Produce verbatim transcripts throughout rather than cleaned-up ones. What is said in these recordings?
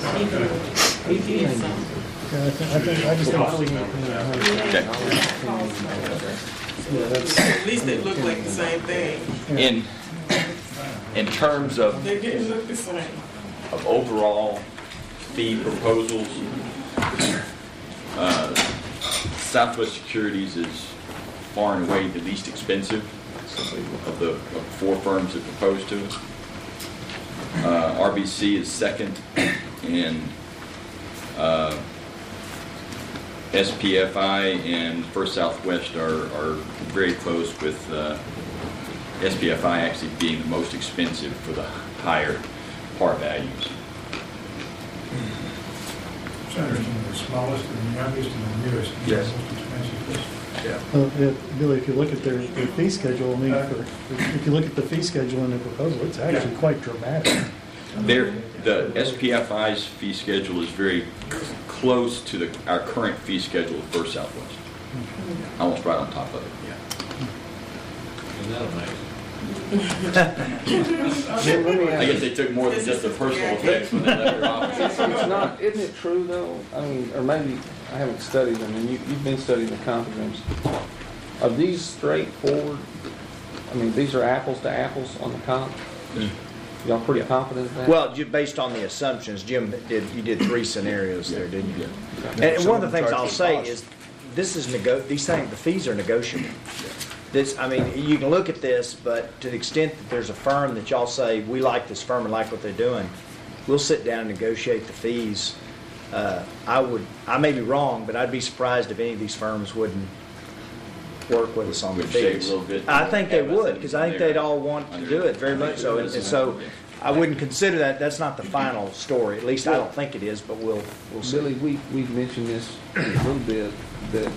He did. He did something. Yeah, I think, I think, I just don't see. At least they look like the same thing. In, in terms of, They didn't look the same. of overall fee proposals, uh, Southwest Securities is far and away the least expensive of the of four firms that proposed to us. Uh, R B C is second, and uh, S P F I and First Southwest are, are very close, with uh, S P F I actually being the most expensive for the higher par values. It's interesting, the smallest and the youngest and the newest. and the Yes. most expensive. Yeah. Well, yeah, Billy, if you look at their, their fee schedule, I mean, for, if you look at the fee schedule in their proposal, it's actually quite dramatic. There, the S P F I's fee schedule is very c- close to the, our current fee schedule of First Southwest. Almost right on top of it, yeah. Isn't that amazing? I guess they took more than just the personal effects when they left their office. It's not, isn't it true though? I mean, or maybe I haven't studied them, and you, you've been studying the comp-exams. Are these straightforward? I mean, these are apples to apples on the comp? Y'all pretty confident in that? Well, ju- based on the assumptions, Jim did, you did three scenarios there, didn't you? Yeah. And one of the things I'll say is, this is nego, these things, the fees are negotiable. This, I mean, you can look at this, but to the extent that there's a firm that y'all say, we like this firm and like what they're doing, we'll sit down and negotiate the fees. Uh, I would, I may be wrong, but I'd be surprised if any of these firms wouldn't work with us on the Would shave a fees. little bit. I think they Have us would, in- because I think there. they'd all want to do it very much so. And and so I wouldn't consider that, that's not the final story. At least I don't think it is, but we'll, we'll see. Billy, we, we've mentioned this a little bit, that,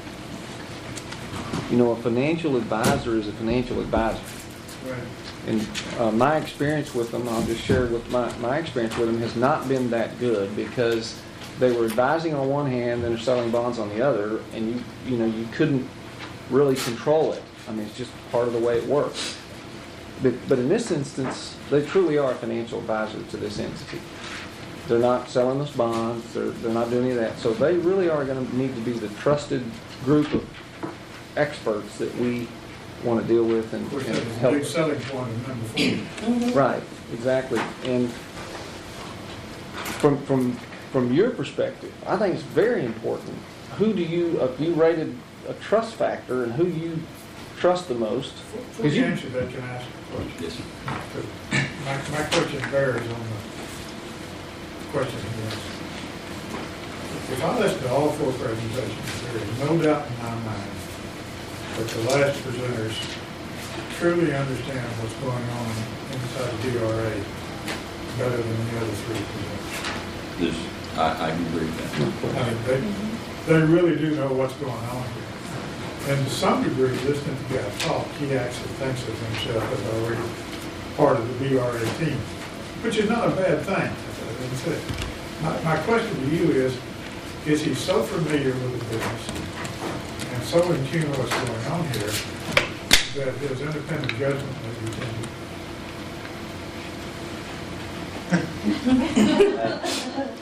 you know, a financial advisor is a financial advisor. Right. And uh, my experience with them, I'll just share with my, my experience with them, has not been that good, because they were advising on one hand and they're selling bonds on the other, and you you know, you couldn't really control it. I mean, it's just part of the way it works. But, but in this instance, they truly are a financial advisor to this entity. They're not selling us bonds, they're, they're not doing any of that. So they really are going to need to be the trusted group of experts that we want to deal with and, Of course, and that's a help. big selling point of number four. Right, exactly. And from from from your perspective, I think it's very important. Who do you, if you rated a trust factor, and who you trust the most? Before you answer that, can I ask a question? Yes. My, my question bears on the question he asked. If I listen to all four presentations, there is no doubt in my mind that the last presenters truly understand what's going on inside the D R A better than the other three presenters. This, I, I can agree with that. I mean, they, they really do know what's going on here. And to some degree, listening to Guy talk, he actually thinks of himself as already part of the B R A team, which is not a bad thing, as I didn't say. My, my question to you is, is he so familiar with the business and so in tune with what's going on here that his independent judgment may be tainted?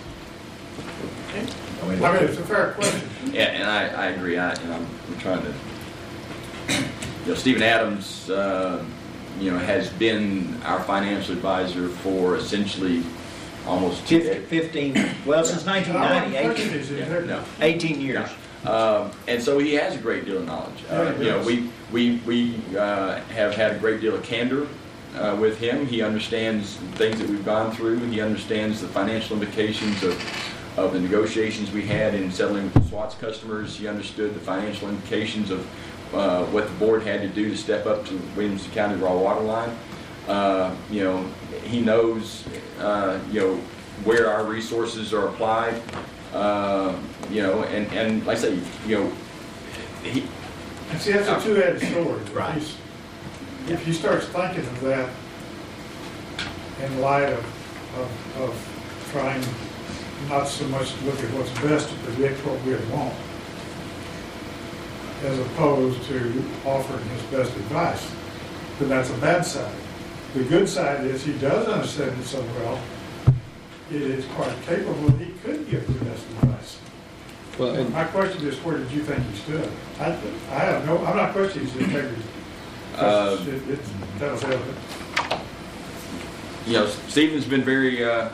I mean, it's a fair question. Yeah, and I, I agree. I, and I'm, I'm trying to, you know, Stephen Adams, uh, you know, has been our financial advisor for essentially almost two Fif- fifteen, well, since nineteen ninety, My question eighteen, is, is Yeah, there- no. eighteen years. Um, and so he has a great deal of knowledge. Uh, Yeah, he you know, does. we we we uh, have had a great deal of candor uh, with him. He understands things that we've gone through. He understands the financial implications of of the negotiations we had in settling with the SWAT's customers. He understood the financial implications of uh, what the board had to do to step up to Williamson County raw water line. Uh, you know, he knows uh, you know where our resources are applied. Uh, you know, and, and like I say, you know, he, And see, that's a two-headed sword. If Right. he's- If he starts thinking of that in light of, of, of trying not so much to look at what's best to predict what we want, as opposed to offering his best advice, then that's a bad side. The good side is he does understand it so well it is quite capable, he could give the best advice. Well, and My question is, where did you think he stood? I, I have no, I'm not questioning his integrity. Uh, It- it's- That was evident. You know, Stephen's been very, uh,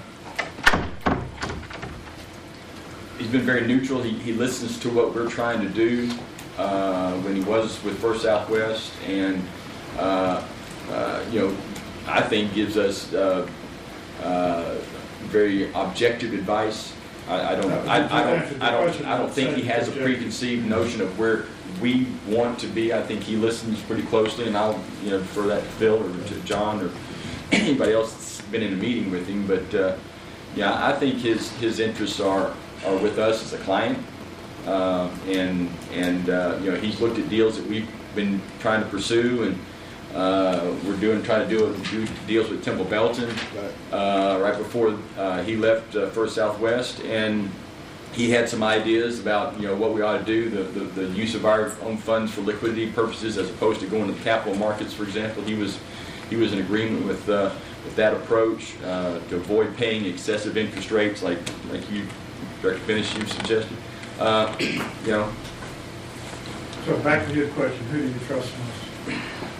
he's been very neutral. He, he listens to what we're trying to do. Uh, when he was with First Southwest, and uh, uh, you know, I think gives us uh, uh, very objective advice. I, I don't, I, I don't, I don't, I don't think he has a preconceived notion of where we want to be. I think he listens pretty closely, and I'll, you know, defer that to Phil or to John or anybody else that's been in a meeting with him. But uh, yeah, I think his his interests are are with us as a client. Uh, and and uh, you know, he's looked at deals that we've been trying to pursue, and uh, we're doing trying to do, do deals with Temple Belton uh, right before uh, he left uh, First Southwest, and he had some ideas about, you know, what we ought to do, the, the the use of our own funds for liquidity purposes as opposed to going to the capital markets, for example. He was he was in agreement with uh, with that approach uh, to avoid paying excessive interest rates, like like you, Director Benish, you suggested. Uh, you know. So back to your question, who do you trust most?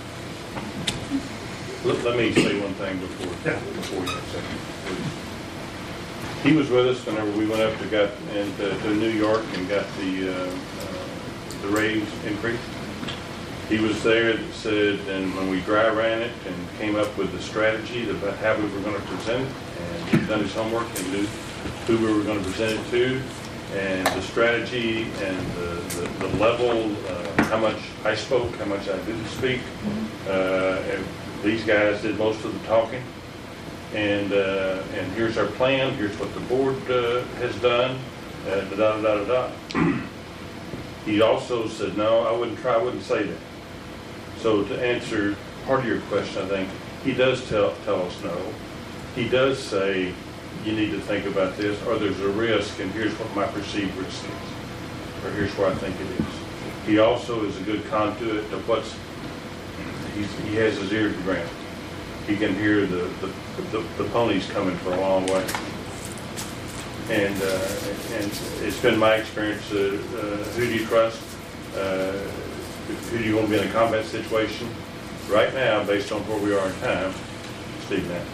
Let, let me say one thing before, Yeah. before you second, please. He was with us whenever we went up to got into to New York and got the uh, uh, the raise increase. He was there that said, and when we dry ran it and came up with the strategy about how we were going to present it, and he'd done his homework and knew who we were going to present it to, and the strategy and the, the, the level, uh, how much I spoke, how much I didn't speak. Uh, and these guys did most of the talking. And uh, and here's our plan, here's what the board uh, has done, uh, da da da da da. He also said, no, I wouldn't try, I wouldn't say that. So to answer part of your question, I think, he does tell, tell us no. He does say, you need to think about this, or there's a risk, and here's what my perceived risk is, or here's where I think it is. He also is a good conduit to what's, he's, he has his ear to the ground. He can hear the, the, the, the ponies coming for a long way. And, uh, and it's been my experience, uh, uh, who do you trust? Uh, who do you want to be in a combat situation? Right now, based on where we are in time, Steve Knapp.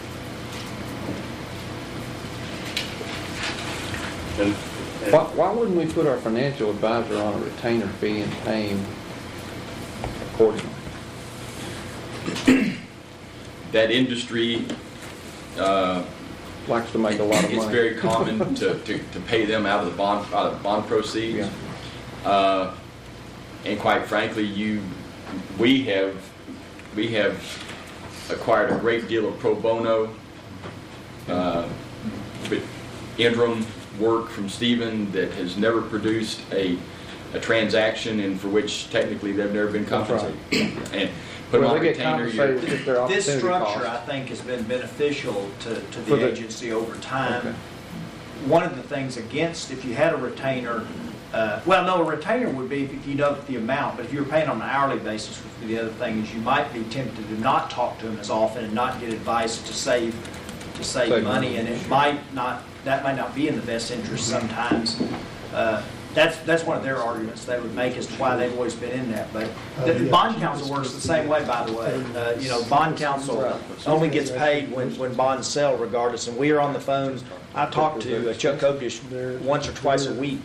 And, and why, why wouldn't we put our financial advisor on a retainer fee and pay him accordingly? That industry, uh, Likes to make a lot of money. it's very common to, to, to pay them out of the bond, out of bond proceeds. Yeah. Uh, and quite frankly, you, we have, we have acquired a great deal of pro bono, uh, but interim work from Stephen that has never produced a, a transaction, and for which technically they've never been That's right. compensated. And put them Well, on they get retainer, you're, compensated if their This opportunity structure, I cost. think, has been beneficial to, to For the the- agency over time. Okay. One of the things against, if you had a retainer, uh, well, no, a retainer would be if you know the amount, but if you were paying on an hourly basis, the other thing is you might be tempted to not talk to them as often and not get advice to save, to save Save money, money. and it might not, that might not be in the best interest sometimes. Uh, That's, that's one of their arguments they would make as to why they've always been in that. But the the bond counsel works the same way, by the way. Uh, You know, bond counsel only gets paid when, when bonds sell regardless. And we are on the phone, I talk to uh, Chuck Kovish once or twice a week,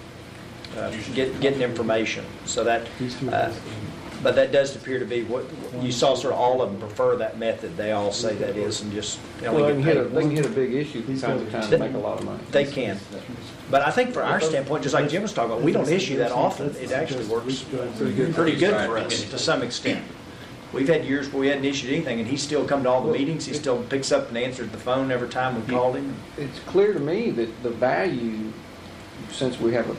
uh, get, getting information. So that, uh, but that does appear to be what, you saw sort of all of them prefer that method. They all say that is, and just, you know, Well, they we can get hit a, paid. they can hit a big issue from time to time to make a lot of money. They can. But I think for our standpoint, just like Jim was talking about, we don't issue that often. It actually works Pretty good. pretty good for us to some extent. We've had years where we hadn't issued anything, and he's still come to all the meetings. He still picks up and answers the phone every time we called him. It's clear to me that the value, since we have a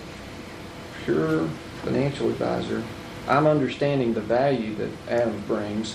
pure financial advisor, I'm understanding the value that Adam brings.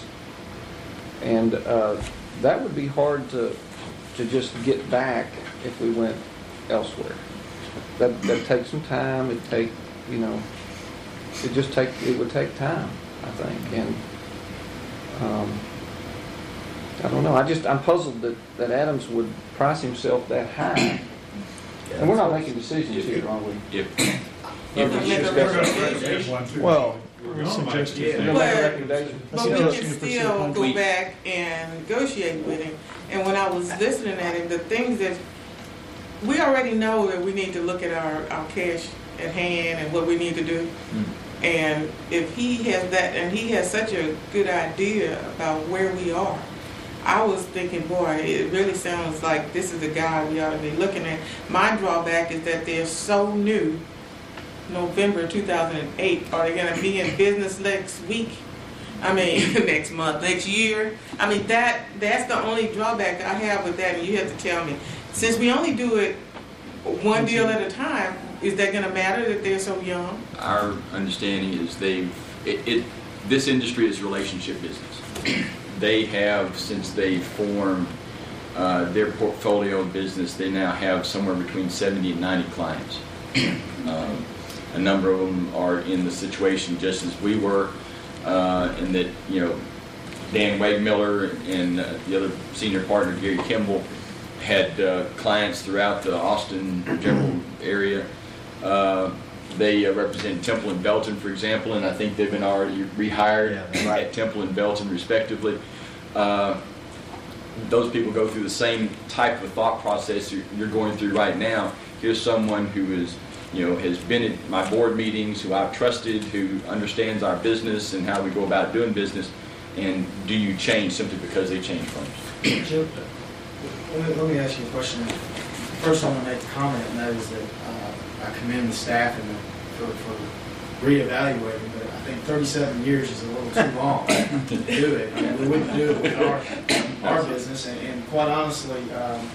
And uh, that would be hard to, to just get back if we went elsewhere. That, that takes some time, it'd take, you know, it just take, it would take time, I think. And um, I don't know, I just, I'm puzzled that, that Adams would price himself that high. And we're not making decisions here, are we? If, If We're we making discuss a it. recommendation. One, two, Well, Suggested. We're gonna make a But- recommendation. But See, we that's can gonna pursue still upon- go We- back and negotiate with him. And when I was listening at him, the things that, we already know that we need to look at our, our cash at hand and what we need to do. And if he has that, and he has such a good idea about where we are, I was thinking, boy, it really sounds like this is the guy we ought to be looking at. My drawback is that they're so new. November two thousand eight, are they gonna be in business next week? I mean, next month, next year? I mean, that, that's the only drawback I have with that, and you have to tell me. Since we only do it one deal at a time, is that gonna matter that they're so young? our understanding is they've, it, it, this industry is relationship business. They have, since they formed uh, their portfolio of business, they now have somewhere between seventy and ninety clients. Um, A number of them are in the situation just as we were, uh, and that, you know, Dan Wegmiller and uh, the other senior partner, Gary Kimball, had uh, clients throughout the Austin general area. Uh, They uh, represent Temple and Belton, for example, and I think they've been already rehired Yeah, right. at Temple and Belton respectively. Uh, Those people go through the same type of thought process you're you're going through right now. Here's someone who is, you know, has been at my board meetings, who I've trusted, who understands our business and how we go about doing business, and do you change simply because they change firms? Jim, let me, let me ask you a question. First, I want to make a comment, and that is that uh, I commend the staff and the, for, for reevaluating, but I think thirty-seven years is a little too long to do it. I mean, we wouldn't do it with our, our business, and, and quite honestly, um,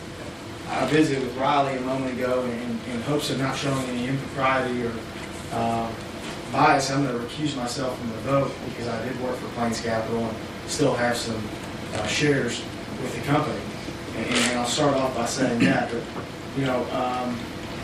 I visited with Riley a moment ago in, in hopes of not showing any impropriety or uh, bias. I'm going to recuse myself from the vote because I did work for Plains Capital and still have some uh, shares with the company. And, and I'll start off by saying that, but, you know, um,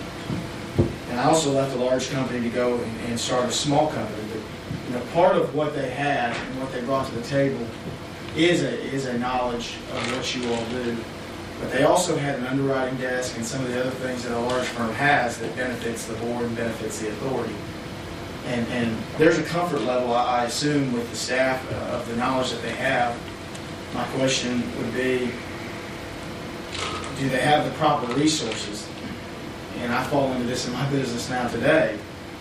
and I also left a large company to go and, and start a small company. But, you know, part of what they had and what they brought to the table is a, is a knowledge of what you all do. But they also had an underwriting desk and some of the other things that a large firm has that benefits the board and benefits the authority. And, and there's a comfort level, I I assume, with the staff uh, of the knowledge that they have. My question would be, do they have the proper resources? And I fall into this in my business now today,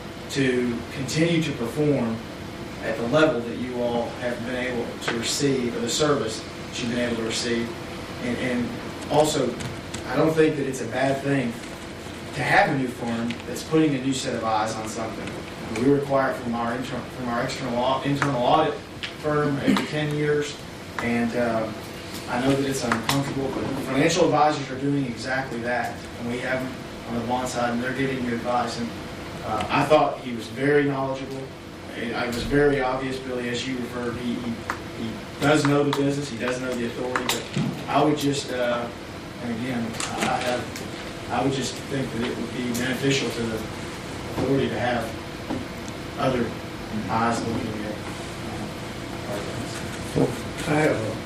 to continue to perform at the level that you all have been able to receive, or the service that you've been able to receive. And, and also, I don't think that it's a bad thing to have a new firm that's putting a new set of eyes on something. We require it from our internal, from our external au- internal audit firm every ten years, and uh, I know that it's uncomfortable, but financial advisors are doing exactly that, and we have them on the bond side, and they're giving you advice. And uh, I thought he was very knowledgeable. It, it was very obvious, Billy, as you referred, he, he, he does know the business, he does know the authority, but I would just, uh, and again, I have, I would just think that it would be beneficial to the authority to have other eyes looking at uh, our things. I have a,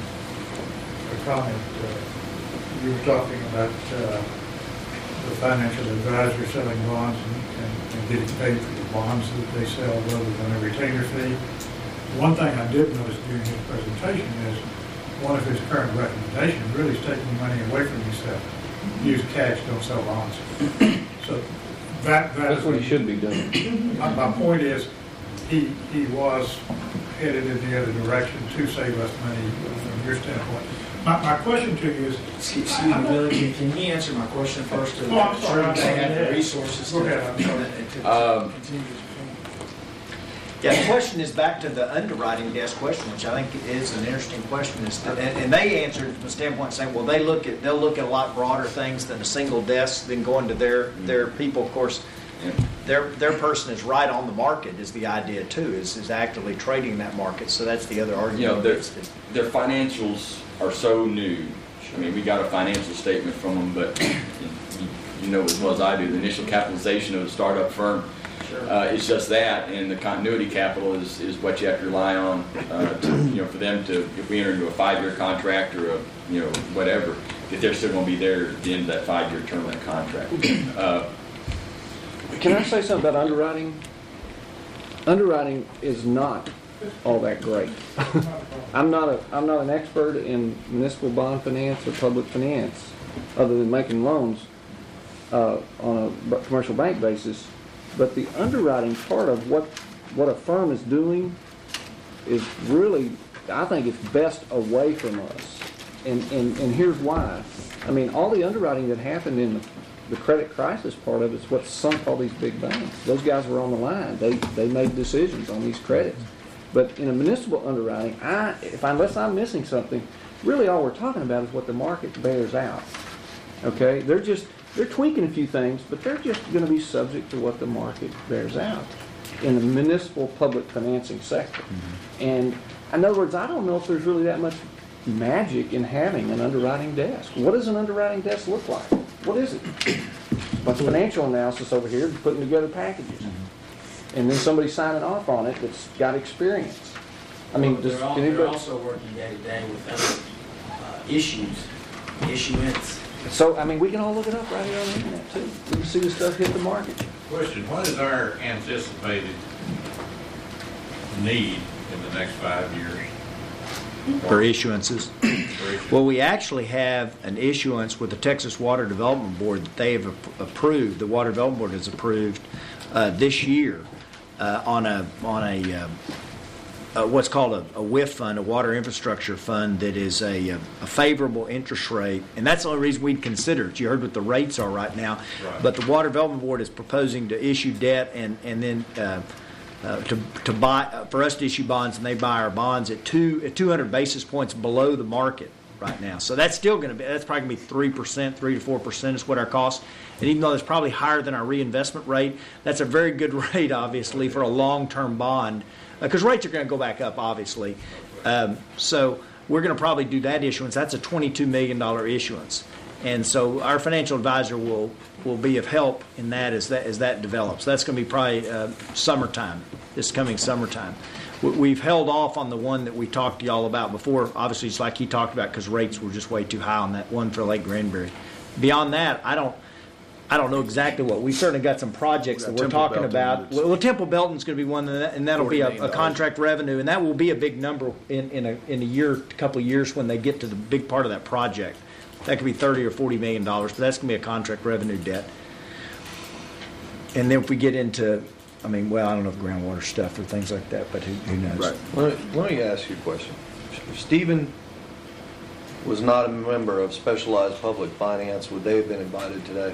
a comment. Uh, you were talking about uh, the financial advisor selling bonds and, and, and getting paid for the bonds that they sell rather than a retainer fee. One thing I did notice during his presentation is one of his current recommendations really is taking money away from yourself. Use cash, don't sell bonds. So that, that That's is what he should be doing. My, my point is, he, he was headed in the other direction to save us money from your standpoint. My, my question to you is, Excuse excuse me, Billy, can, can he answer my question first? To Oh, I'm sorry, ensure I'm they sorry. have Yeah. the resources to, Go ahead, I'm sorry. to, to Um, continue to perform. Yeah, the question is back to the underwriting desk question, which I think is an interesting question. Is that, and, and they answered it from the standpoint saying, well, they look at they'll look at a lot broader things than a single desk, than going to their their people. Of course, their their person is right on the market. Is the idea too? Is is actively trading that market? So that's the other argument. You know, their, against it. their financials are so new. I mean, we got a financial statement from them, but you, you know as well as I do, the initial capitalization of a startup firm Sure. Uh, It's just that, and the continuity capital is, is what you have to rely on, uh, to, you know, for them to, if we enter into a five-year contract or a, you know, whatever, if they're still gonna be there at the end of that five-year term of that contract. Uh, Can I say something about underwriting? Underwriting is not all that great. I'm not a, I'm not an expert in municipal bond finance or public finance, other than making loans uh, on a b- commercial bank basis. But the underwriting part of what what a firm is doing is really, I think, it's best away from us. And and and here's why. I mean, all the underwriting that happened in the, the credit crisis part of it is what sunk all these big banks. Those guys were on the line. They they made decisions on these credits. But in a municipal underwriting, I, if I, unless I'm missing something, really all we're talking about is what the market bears out. Okay, they're just they're tweaking a few things, but they're just going to be subject to what the market bears out in the municipal public financing sector. Mm-hmm. And in other words, I don't know if there's really that much magic in having an underwriting desk. What does an underwriting desk look like? What is it? A bunch of financial analysis over here, putting together packages. Mm-hmm. And then somebody signing off on it that's got experience. I mean, Well, does, they're, al- can they're anybody, also working day to day with other uh, issues, issuance. so, I mean, we can all look it up right here on the internet too. We can see the stuff hit the market. Question, what is our anticipated need in the next five years? For issuances. Well, we actually have an issuance with the Texas Water Development Board that they have ap- approved, the Water Development Board has approved uh, this year uh, on a, on a, uh, uh, what's called a, a W I F fund, a Water Infrastructure Fund, that is a, a favorable interest rate. And that's the only reason we'd consider it. You heard what the rates are right now. Right. But the Water Development Board is proposing to issue debt and, and then uh, Uh, to to buy uh, for us to issue bonds, and they buy our bonds at two at two hundred basis points below the market right now. So that's still going to be that's probably going to be three percent, three to four percent is what our cost. And even though it's probably higher than our reinvestment rate, that's a very good rate, obviously, for a long-term bond, because uh, rates are going to go back up, obviously. Um, so we're going to probably do that issuance. That's a twenty-two million dollars issuance. And so our financial advisor will, will be of help in that as that as that develops. That's going to be probably uh, summertime, this coming summertime. We, we've held off on the one that we talked to y'all about before. Obviously, it's like he talked about because rates were just way too high on that one for Lake Granbury. Beyond that, I don't I don't know exactly what. We've certainly got some projects that we're Temple talking Belton, about. it's- Well, well, Temple Belton's going to be one, and that- and that'll be a, forty a million contract revenue, and that will be a big number in, in a in a year, couple of years when they get to the big part of that project. That could be thirty or forty million dollars, but that's going to be a contract revenue debt. And then if we get into, I mean, well, I don't know if groundwater stuff or things like that, but who, who knows? Right. Let me, let me ask you a question. If Stephen was not a member of Specialized Public Finance, would they have been invited today?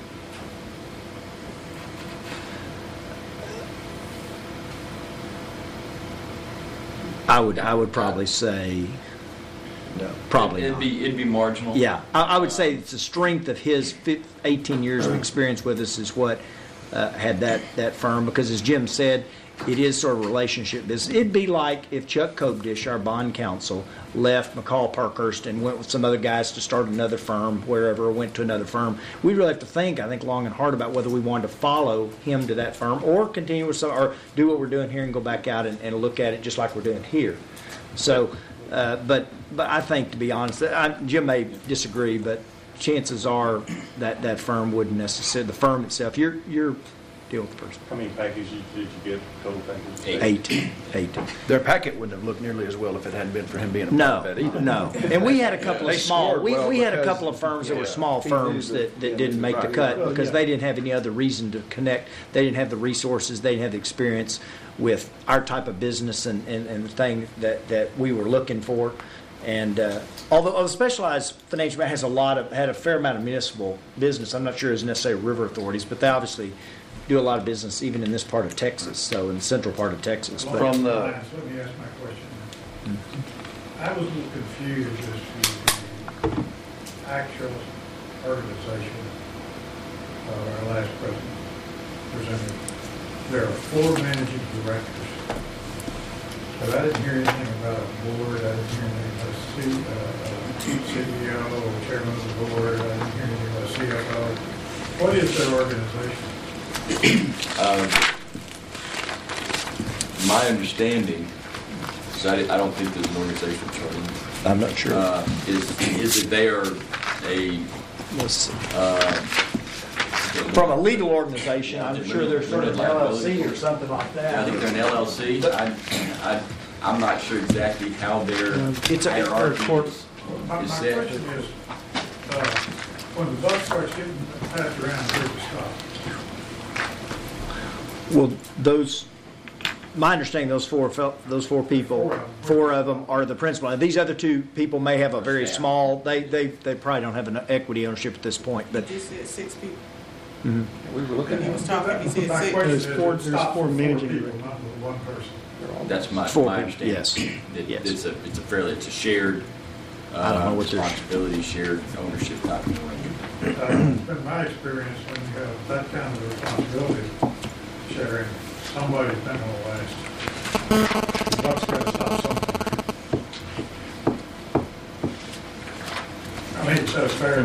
I would, I would probably say, No. probably It'd not. be, it'd be marginal. Yeah, I, I would say it's the strength of his fif- eighteen years of experience with us is what uh, had that, that firm, because as Jim said, it is sort of a relationship business. It'd be like if Chuck Kopedish, our bond counsel, left McCall Parkhurst and went with some other guys to start another firm, wherever, or went to another firm. We'd really have to think, I think, long and hard about whether we wanted to follow him to that firm or continue with some, or do what we're doing here and go back out and, and look at it just like we're doing here. So, uh, but but I think, to be honest, I, Jim may disagree, but chances are that that firm wouldn't necessarily, the firm itself, you're you're deal with the person. How many packages did you get, total packages? Eight. Eight. Their packet wouldn't have looked nearly as well if it hadn't been for him being a No, part of it either. no. And we had a couple of They small, scored we, well we had a because- couple of firms that were yeah. small firms that, that didn't make the cut because they didn't have any other reason to connect. They didn't have the resources, they didn't have the experience with our type of business and, and, and thing that, that we were looking for. And uh, although, although Specialized Financial has a lot of, had a fair amount of municipal business, I'm not sure it's necessarily river authorities, but they obviously do a lot of business even in this part of Texas, so in the central part of Texas. But From the- Let me ask my question. I was a little confused as to the actual organization of our last president presented. There are four managing directors, but I didn't hear anything about a board, I didn't hear anything about a C, uh, C E O or chairman of the board, I didn't hear anything about a C F O. What is their organization? Uh, my understanding, so I, I don't think there's an organizational chart, I'm not sure. uh, is, is that they are a, Let's see. uh, From a legal organization, I'm sure they're sort of an L L C or something like I think that. they're an L L C. I, I, I'm not sure exactly how their It's a- hierarchy or- is My, my is set. question is, uh, when the buck starts getting passed around, where's the stop? Well, those, my understanding, those four, fel- those four people, Four of them. four of them are the principal. And these other two people may have a very small, they, they, they probably don't have an equity ownership at this point, but He just said six people. We were looking When he at was it. talking, he said My six. question There's is, four- it there's stops four with managing people, directors. not with one person. That's my, Four my people, understanding. yes, That yes. It's a, it's a fairly, it's a shared, I don't know uh, what their- responsibility, shared ownership type of arrangement. Uh, It's been my experience, when you have that kind of responsibility sharing, somebody's been gonna last. The buck's gotta stop somewhere. I mean, so it's fair.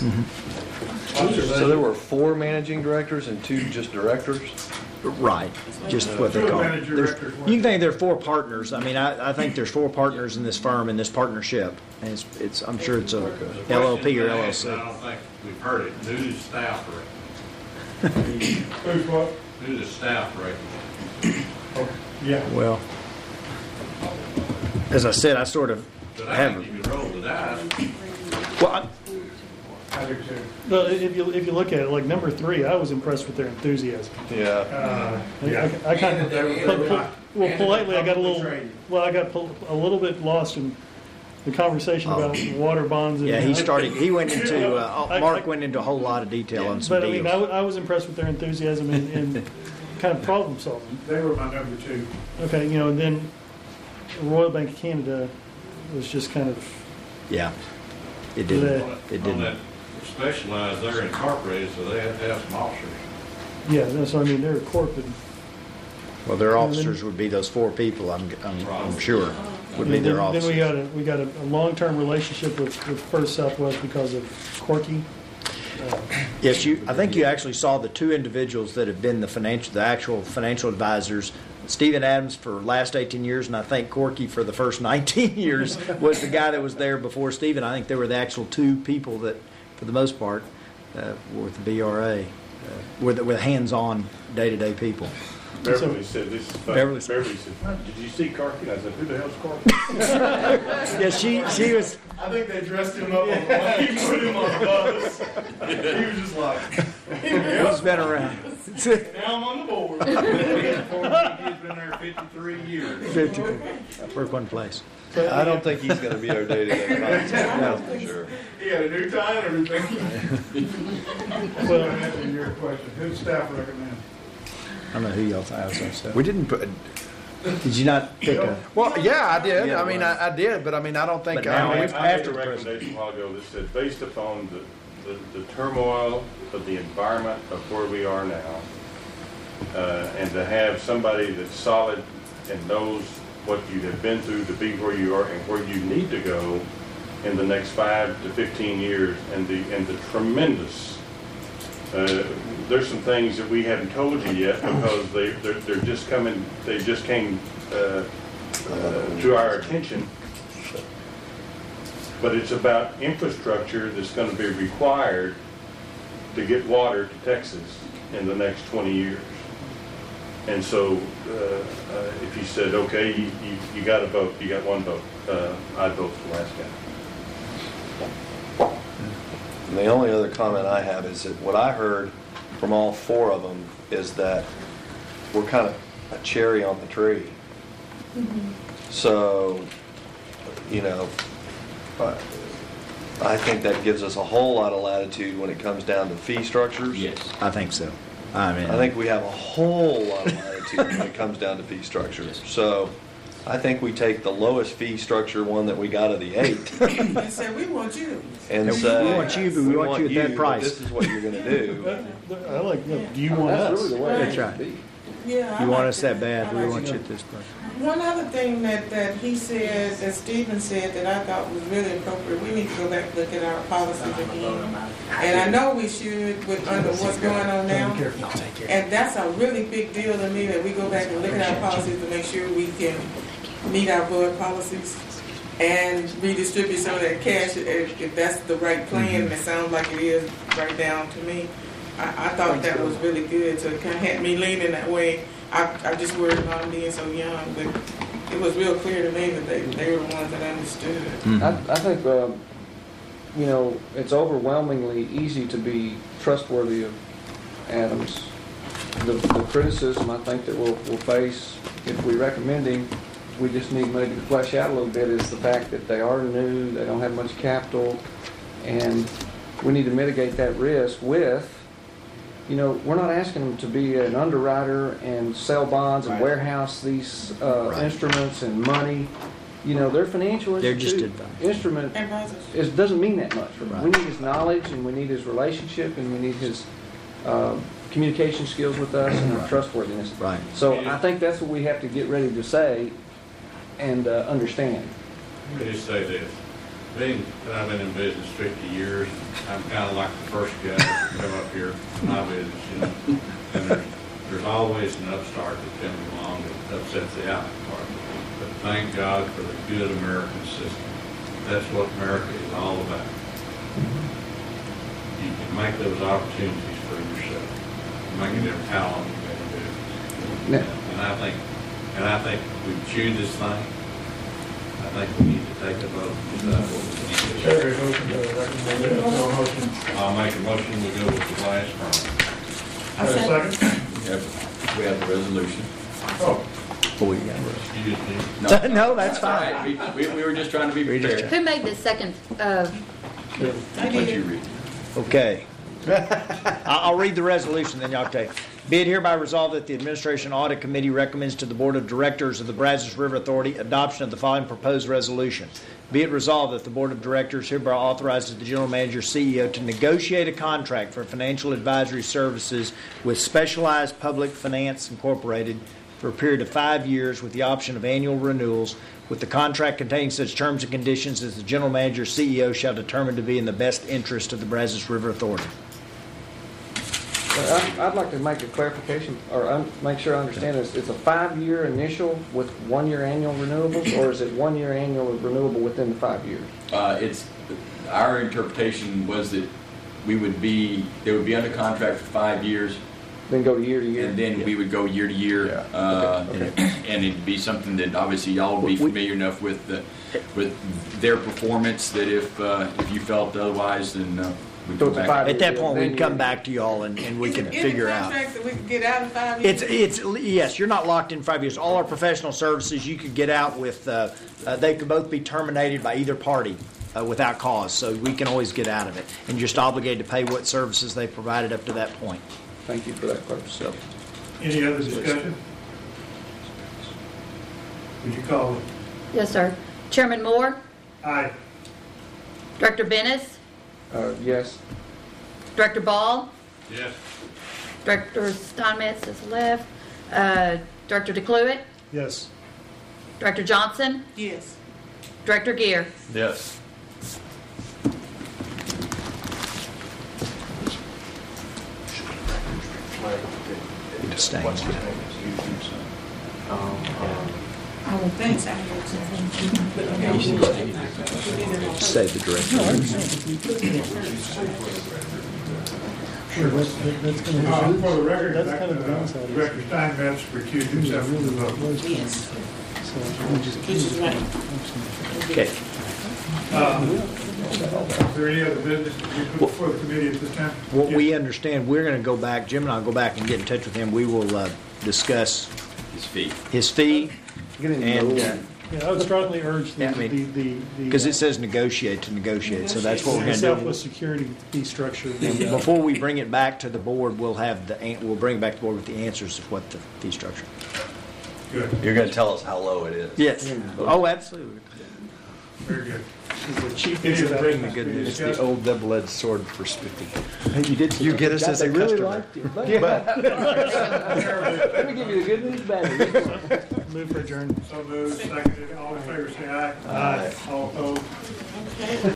So there were four managing directors and two just directors? right, just what they Two call it. manager There's- directors, You can think there are four partners. I mean, I, I think there's four partners in this firm, in this partnership. And it's, it's, I'm sure it's a L L P or L L C. I don't think we've heard it. Who's the staff rate? Who's what? Who's the staff rate? Oh, yeah. Well, as I said, I sort of But I have, think you can roll the dice. well, I- I do too. Well, if you, if you look at it, like number three, I was impressed with their enthusiasm. Yeah. Uh, I- yeah. I, I kind of, They but- were but- not- well, politely, I got a Publicly little, traded. well, I got pol- a little bit lost in the conversation about water bonds. And yeah, he started, he went into, uh, I- Mark I- went into a whole lot of detail on some But I mean, I, deals. w- I was impressed with their enthusiasm and, and kind of problem solving. They were my number two. Okay, you know, and then Royal Bank of Canada was just kind of, Yeah, it didn't, it On didn't. that specialized, they're incorporated, so they have to have some officers. yeah, no, so I mean, they're corporate. Well, their officers would be those four people, I'm, I'm, I'm sure, would be And their then, then we officers. got a, we got a, a long-term relationship with, with First Southwest because of Corky. Uh, Yes, you, I think you actually saw the two individuals that have been the financial, the actual financial advisors. Stephen Adams for the last eighteen years, and I think Corky for the first nineteen years was the guy that was there before Stephen. I think they were the actual two people that, for the most part, uh, were with the B R A, uh, with, with hands-on, day-to-day people. Beverly said, this is funny. Beverly Beverly said- said, did you see Corky? I said, who the hell's Corky? Yeah, she, she was, I think they dressed him up when he put him on the bus. He was just like, he's been around. now I'm on the board. He's been there fifty-three years. Work one place. I don't think he's gonna be our day-to-day contact, that's for sure. He had a new tie and everything. Well, to answer your question, who does staff recommend? I don't know who y'all thought was so. We didn't put, Did you not pick a? well, yeah, I did. Yeah, I mean, I, I did, but I mean, I don't think, But now I I mean, made after a the president. recommendation a while ago that said, based upon the, the, the turmoil of the environment of where we are now, uh, and to have somebody that's solid and knows what you have been through to be where you are and where you need to go in the next five to fifteen years, and the, and the tremendous, uh, there's some things that we haven't told you yet because they, they're, they're just coming, they just came, uh, uh, to our attention. But it's about infrastructure that's going to be required to get water to Texas in the next twenty years. And so, uh, uh, if you said, okay, you, you, you got a vote, you got one vote, uh, I'd vote for the last guy. And the only other comment I have is that what I heard from all four of them is that we're kind of a cherry on the tree. So, you know, I I think that gives us a whole lot of latitude when it comes down to fee structures. Yes. I think so. I mean, I think we have a whole lot of latitude when it comes down to fee structures. So I think we take the lowest fee structure one that we got of the eight And said, we want you. and We say. want you, but we want you at that but price." This is what you're gonna do. I like, you know, do you want that's us? really the way it That's should right. be. Yeah. I You want like us that bad, I we like want it. you at this point. One other thing that, that he said, that Stephen said, that I thought was really appropriate, we need to go back and look at our policies again. And I know we should with under what's going on now. And that's a really big deal to me, that we go back and look at our policies to make sure we can meet our board policies and redistribute some of that cash if, if that's the right plan, and it sounds like it is right down to me. I, I thought that was really good to kind of have me leaning that way. I, I just worried about them being so young, but it was real clear to me that they, they were the ones that understood. I, I think, uh, you know, it's overwhelmingly easy to be trustworthy of Adams. The, the criticism I think that we'll, we'll face if we recommend him, we just need maybe to flesh out a little bit, is the fact that they are new, they don't have much capital, and we need to mitigate that risk with, you know, we're not asking them to be an underwriter and sell bonds and Right. warehouse these uh, Right. instruments and money. You know, they're financial They're just institu- advisors. instrument. Advisors. It doesn't mean that much. Right. We need his knowledge, and we need his relationship, and we need his uh, communication skills with us and our Right. trustworthiness. Right. So I think that's what we have to get ready to say and uh, understand. Let me just say this. Being that I've been in business fifty years, I'm kind of like the first guy to come up here in my business, you know. And there's, there's always an upstart that comes along that upsets the apple cart. But thank God for the good American system. That's what America is all about. You can make those opportunities for yourself. Make it every how long you've been in business. Yeah. And I think, and I think we've chewed this thing. I think we need to take a vote and decide what we want to do. Chair is open to a recommendation. No motion. I'll make a motion, we go with the last firm. Have a second? We have, we have the resolution. Oh, Boy, yeah. Excuse me. No, that's all fine. right. We, we, we were just trying to be We just- prepared. Who made the second, uh, I What you did. read. Okay. I- I'll read the resolution, then y'all take. Be it hereby resolved that the Administration Audit Committee recommends to the Board of Directors of the Brazos River Authority adoption of the following proposed resolution. Be it resolved that the Board of Directors hereby authorizes the General Manager, C E O, to negotiate a contract for financial advisory services with Specialized Public Finance Incorporated for a period of five years with the option of annual renewals, with the contract containing such terms and conditions as the General Manager, C E O, shall determine to be in the best interest of the Brazos River Authority. I'd I'd like to make a clarification, or un- make sure I understand this. It's a five-year initial with one-year annual renewables, or is it one-year annual renewable within the five years? Uh, it's, our interpretation was that we would be, they would be under contract for five years, Then go year to year? and then we would go year to year. Yeah. uh, Okay, And it'd be something that obviously y'all would be We- familiar enough with, the- with their performance, that if, uh, if you felt otherwise, then uh, we'd So go it's a back. five- At that point, Then we'd come you- back to y'all and, and we Is can it in figure the out. contract that we can get out in five years? It's, it's, yes, you're not locked in five years. All our professional services, you could get out with, uh, uh, they could both be terminated by either party uh, without cause, so we can always get out of it. And just obligated to pay what services they provided up to that point. Thank you for that clarification. any other discussion? Would you call it? yes, sir. Chairman Moore, Aye. Director Bennis, Uh, Yes. Director Ball, Yes. Director Steinmetz is left, uh, Director DeCluitt, Yes. Director Johnson, Yes. Director Gear. Yes. Abstain. Oh, thanks. Say the director. Sure, that's, that's kind Uh, of, For the record, that's that, kind of the uh, downside. Director Steinmetz recused himself from the vote. Yes. So we just- Which is right. Okay. Uh, Is there any other business to be put before the committee at this time? What we understand, we're going to go back, Jim and I will go back and get in touch with him. We will uh, discuss His fee. his fee, Get in the and, middle. uh, Yeah, I would strongly urge the, Yeah, I mean, the, the. the, because uh, it says negotiate to negotiate, so that's what we're the going to Southwest do. Security fee structure. the, uh, Before we bring it back to the board, we'll have the, an- we'll bring it back to the board with the answers of what the fee structure. Good, You're going to tell us how low it is. Yes. Oh, absolutely. very good. is the chief. Any of the Bring the business good we news, the discussed? old double-edged sword for Spiffy. You did. You get us as a They really customer. liked him. Let me give you the good news, bad news. Move for adjourn. So moved, seconded, all in favor, say aye. Aye. All opposed? Okay.